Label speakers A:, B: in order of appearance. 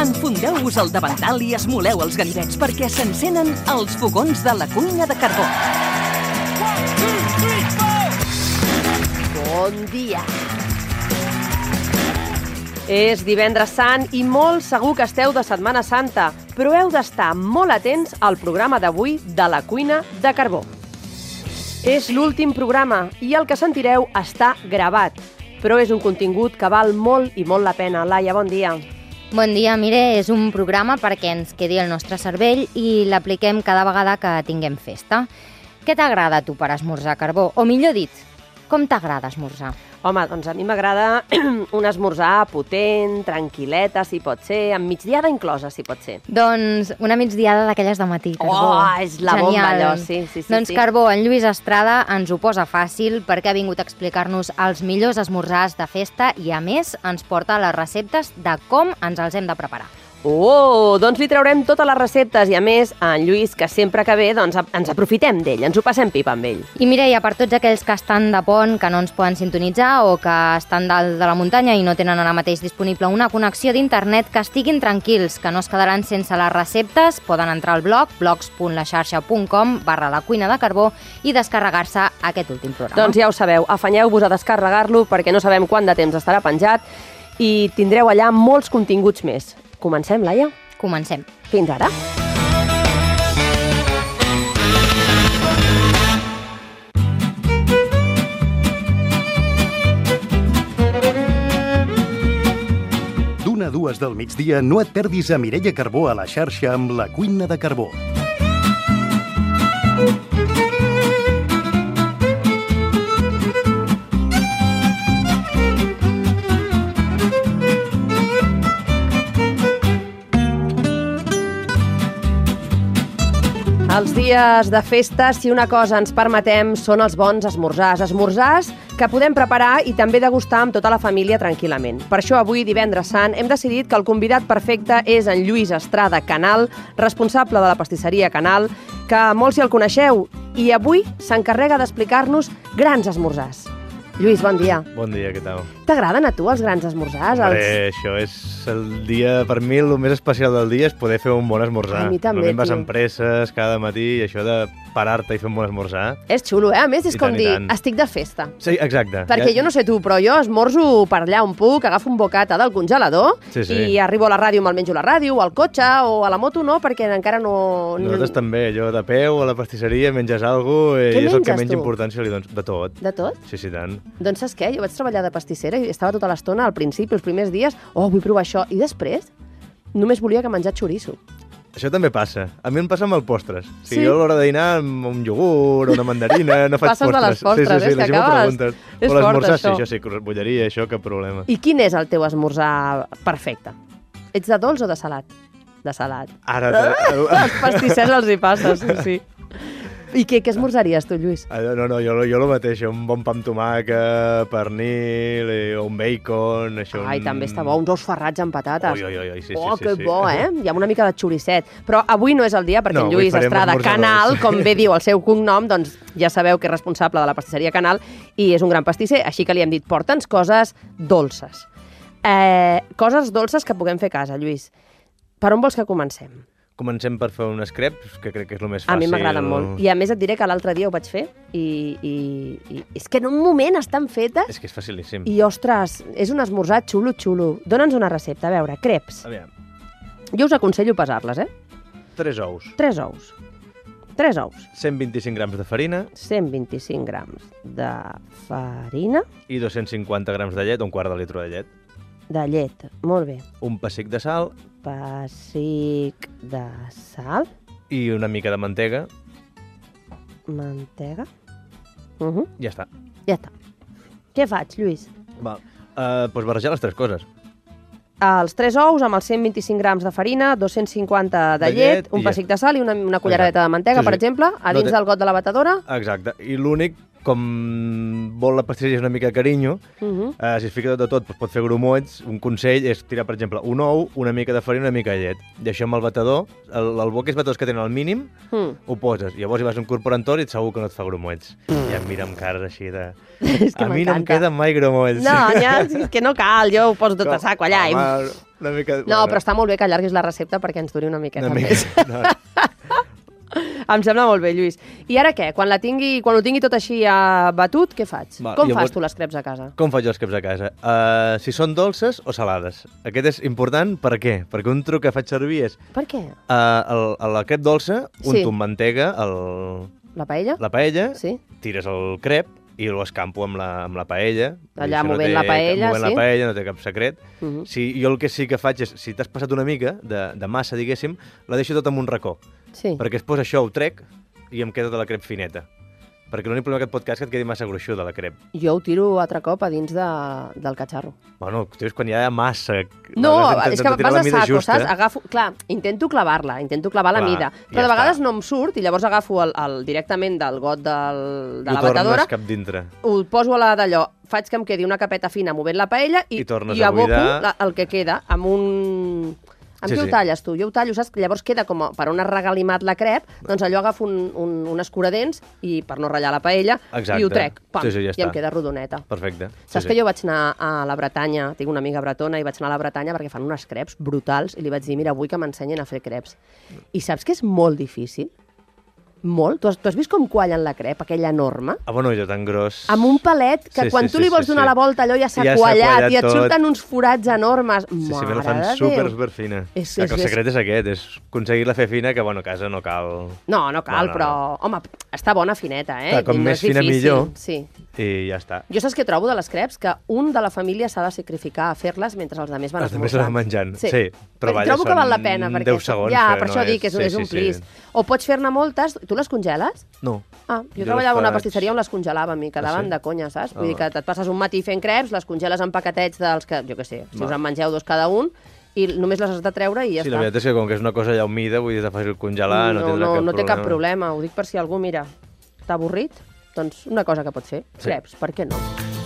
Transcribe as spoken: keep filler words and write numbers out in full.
A: Enfondeu-vos el davantal i esmoleu els ganivets perquè s'encenen els fogons de la cuina de carbó.
B: Bon dia! És divendres sant i molt segur que esteu de Setmana Santa, però heu d'estar molt atents al programa d'avui de la cuina de carbó. És l'últim programa i el que sentireu està gravat, però és un contingut que val molt i molt la pena. Laia, bon dia.
C: Bon dia, Mire. És un programa perquè ens quedi el nostre cervell i l'apliquem cada vegada que tinguem festa. Què t'agrada a tu per esmorzar, Carbó? O millor dit, com t'agrada esmorzar?
B: Home, doncs a mi m'agrada un esmorzar potent, tranquil·leta, si pot ser, amb migdiada inclosa, si pot ser.
C: Doncs una migdiada d'aquelles de matí, Carbó.
B: Oh, és la bomba,
C: Genial.
B: allò, sí, sí, sí.
C: Doncs,
B: sí.
C: Carbó, en Lluís Estrada ens ho posa fàcil perquè ha vingut a explicar-nos els millors esmorzars de festa i, a més, ens porta les receptes de com ens els hem de preparar.
B: Oh, doncs li traurem totes les receptes i, a més, en Lluís, que sempre que ve, doncs ens aprofitem d'ell, ens ho passem pipa amb ell.
C: I Mireia, per tots aquells que estan de pont, que no ens poden sintonitzar o que estan dalt de la muntanya i no tenen ara mateix disponible una connexió d'internet, que estiguin tranquils, que no es quedaran sense les receptes, poden entrar al blog blogs punt la xarxa punt com barra la cuina de carbó i descarregar-se aquest últim programa.
B: Doncs ja ho sabeu, afanyeu-vos a descarregar-lo perquè no sabem quant de temps estarà penjat i tindreu allà molts continguts més. Comencem, Laia?
C: Comencem.
B: Fins ara.
D: D'una a dues del migdia no et perdis a Mireia Carbó a la xarxa amb la cuina de carbó.
B: Els dies de festa, si una cosa ens permetem, són els bons esmorzars. Esmorzars que podem preparar i també degustar amb tota la família tranquil·lament. Per això avui, divendres sant, hem decidit que el convidat perfecte és en Lluís Estrada Canal, responsable de la pastisseria Canal, que molts ja el coneixeu, i avui s'encarrega d'explicar-nos grans esmorzars. Lluís, bon dia.
E: Bon dia, què tal?
B: T'agraden a tu els grans esmorzars?
E: Hombre,
B: Els...
E: això és el dia, per mi el més especial del dia és poder fer un bon esmorzar.
B: A mi també,
E: Normalment vas
B: tio.
E: amb presses cada matí i això de parar-te i fer un bon esmorzar.
B: És xulo, eh? A més, és
E: I
B: com
E: tant, i
B: dir,
E: tant.
B: estic de festa.
E: Sí, exacte.
B: Perquè jo no sé tu, però jo esmorzo per allà on puc, agafo un bocata del congelador
E: Sí, sí.
B: i arribo a la ràdio, me'l menjo a la ràdio, o al cotxe, o a la moto no, perquè encara no...
E: Nosaltres també, allò de peu, a la pastisseria, menges alguna cosa i
B: Què
E: és el que
B: menges,
E: menys
B: tu?
E: importància li dones. De tot.
B: De tot?
E: Sí, sí, tant.
B: Doncs saps què? Jo vaig treballar de pastissera i estava tota l'estona, al principi, els primers dies, oh, vull provar això, i després només volia que menjar xoriço.
E: Això també passa. A mi em passa amb els postres. O sigui,
B: Sí?
E: jo a l'hora de dinar amb un iogurt o una mandarina no faig
B: Passes de les
E: postres.
B: postres,
E: sí, sí, sí,
B: és que
E: la gent m'ho
B: acabes-
E: pregunta.
B: és
E: O l'esmorzar,
B: fort,
E: sí,
B: això.
E: això sí, bolleria, això, cap problema.
B: I quin és el teu esmorzar perfecte? Ets de dolç o de salat? De salat.
E: Ara...
B: Els pastissers els hi passa, sí, sí. I què, què esmorzaries tu, Lluís?
E: Ah, No, no, jo, jo el mateix, un bon pa amb tomàquet, pernil, eh, o un bacon... Això,
B: Ai,
E: un...
B: també està bo, uns ous ferrats amb patates.
E: Ui, ui, ui, sí, sí,
B: oh,
E: sí,
B: que
E: sí.
B: bo, eh? I amb una mica de xoricet. Però avui no és el dia perquè
E: No,
B: en
E: avui
B: Lluís
E: farem
B: Estrada
E: esmorzadors.
B: Canal, com bé diu el seu cognom, doncs ja sabeu que és responsable de la pastisseria Canal i és un gran pastisser, així que li hem dit, porta'ns coses dolces. Eh, coses dolces que puguem fer a casa, Lluís. Per on vols que comencem?
E: Comencem per fer unes crepes, que crec que és el més
B: A
E: fàcil.
B: mi m'agraden molt. I a més et diré que l'altre dia ho vaig fer i, i, i és que en un moment estan fetes
E: És que és facilíssim.
B: i, ostres, és un esmorzar xulo, xulo. Dóna'ns una recepta, a veure, crepes.
E: Aviam,
B: Jo us aconsello pesar-les, eh?
E: tres ous,
B: Tres ous. Tres ous.
E: cent vint-i-cinc grams de farina
B: cent vint-i-cinc grams de farina,
E: i dos-cents cinquanta grams de llet, un quart de litre de llet,
B: de llet. Molt bé.
E: un pessic de sal
B: Pessic de sal,
E: i una mica de mantega.
B: mantega. Uh -huh.
E: Ja està.
B: Ja està. Què faig, Lluís?
E: Val. Uh, doncs barrejar les tres coses.
B: Els tres ous amb els cent vint-i-cinc grams de farina, dos-cents cinquanta de,
E: De
B: llet,
E: llet
B: un
E: i
B: pessic
E: ja.
B: de sal i una, una culleradeta
E: Exacte.
B: de mantega,
E: Sí,
B: per
E: sí.
B: exemple, a
E: No
B: dins
E: té-
B: del got de la batedora.
E: Exacte. I l'únic com vol la pastisseria una mica carinyo,
B: Uh -huh.
E: eh, si es fica tot de tot, doncs pot fer grumolls. Un consell és tirar, per exemple, un ou, una mica de farina i una mica de llet. I això amb el batedor, el, el bo aquests batedors que tenen al mínim,
B: Mm.
E: ho poses. Llavors hi vas incorporant tot i segur que no et fa grumolls. Mm. I em mira amb cares així de...
B: És que
E: a mi no em
B: m'encanta.
E: queden mai grumolls.
B: No, ja, és que no cal, jo ho poso tot a saco allà. i-
E: Home, una mica...
B: No, però està molt bé que allarguis la recepta perquè ens duri una miqueta
E: Una mica...
B: més.
E: No.
B: Em sembla molt bé, Lluís. I ara què? Quan, la tingui, quan ho tingui tot així uh, batut, què faig?
E: Va,
B: Com
E: llavors-
B: fas tu les creps a casa?
E: Com faig jo els creps a casa? Uh, si són dolces o salades. Aquest és important, per què? Perquè un truc que faig servir és
B: Per què?
E: uh, el, el, la crep dolça, un
B: Sí.
E: sí. mantega, el,
B: La paella?
E: la paella,
B: Sí.
E: tires el crep i ho escampo amb la, amb la paella.
B: Allà
E: Això
B: movent
E: té,
B: la paella,
E: movent
B: sí.
E: la paella, no té cap secret.
B: Uh -huh.
E: Si, jo el que sí que faig és, si t'has passat una mica de, de massa, diguéssim, la deixo tot en un racó.
B: Sí.
E: Perquè després això ho trec i em queda de la crep fineta. Perquè l'únic problema d'aquest podcast és que et quedi massa gruixuda, la crep.
B: Jo ho tiro altre cop a dins de, del catxarro.
E: Bueno, tio, és quan hi ha massa...
B: No,
E: has
B: és que
E: d'intentar tirar
B: vas
E: la
B: a
E: mida
B: saco,
E: justa.
B: saps? Agafo, clar, intento clavar-la, intento clavar la
E: Clar,
B: mida,
E: ja
B: però de vegades
E: està.
B: no em surt i llavors agafo el, el directament del got del, de
E: I
B: la
E: ho tornes
B: batedora,
E: cap dintre.
B: ho poso a la d'allò, faig que em quedi una capeta fina movent la paella i,
E: I tornes
B: i
E: a
B: aboco
E: buidar.
B: la, el que queda amb un... Amb
E: Sí,
B: què
E: sí.
B: ho talles tu? Jo ho tallo, saps? Llavors queda com a, per on has regalimat la crep, doncs allò agafo un, un, un escuradents i per no ratllar la paella
E: Exacte.
B: i ho trec, pam,
E: Sí, sí, ja
B: i em
E: està.
B: queda rodoneta.
E: Perfecte.
B: Saps
E: sí,
B: que
E: sí.
B: jo vaig anar a la Bretanya, tinc una amiga bretona, i vaig anar a la Bretanya perquè fan unes creps brutals, i li vaig dir, mira, vull que m'ensenyin a fer creps. I saps que és molt difícil? Molt. Tu has, tu has vist com quallen la crep, aquella enorme?
E: Ah, bueno, jo tan gros...
B: Amb un palet que
E: Sí,
B: quan
E: sí,
B: tu
E: sí,
B: li vols
E: sí,
B: donar
E: sí.
B: la volta allò ja s'ha
E: Ja s'ha
B: quallat
E: quallat
B: i et
E: tot.
B: surten uns forats enormes.
E: Sí, sí, me
B: Mare
E: la fan
B: de
E: super,
B: Déu.
E: super fina.
B: És-
E: Clar, que el
B: és-
E: secret és aquest, és aconseguir-la fer fina, que, bueno, a casa no cal...
B: No, no cal,
E: No, no,
B: però,
E: no.
B: home, està bona fineta, eh?
E: Clar, com
B: No
E: més
B: és
E: fina,
B: difícil.
E: millor.
B: Sí.
E: I ja està.
B: Jo saps què trobo de les creps? Que un de la família s'ha de sacrificar a fer-les mentre els altres van
E: Els altres
B: esmorzar.
E: van menjant, sí.
B: Sí.
E: Però
B: Perquè
E: vaja,
B: trobo que
E: són
B: val la pena. Perquè
E: deu segons,
B: Ja,
E: que
B: per
E: no
B: això dic
E: és-
B: que és,
E: sí,
B: és un
E: sí, sí.
B: plis. O pots fer-ne moltes. Tu les congeles?
E: No.
B: Ah, jo,
E: Jo
B: treballava en
E: les
B: una
E: faig-
B: pastisseria on les congelàvem i quedaven
E: sí?
B: de conya, saps? Vull
E: Ah.
B: dir que et passes un matí fent creps, les congeles en paquetets dels que, jo què sé, si
E: Va.
B: us en mengeu dos cada un, i només les has de treure i ja
E: Sí,
B: està.
E: la veritat és que com que és una cosa ja humida, vull dir, és fàcil congelar, no,
B: no,
E: tindrà
B: no,
E: cap
B: no té
E: problema.
B: cap problema. Ho dic per si algú, mira, t'ha avorrit, doncs una cosa que pot fer,
E: Sí.
B: creps, per què no?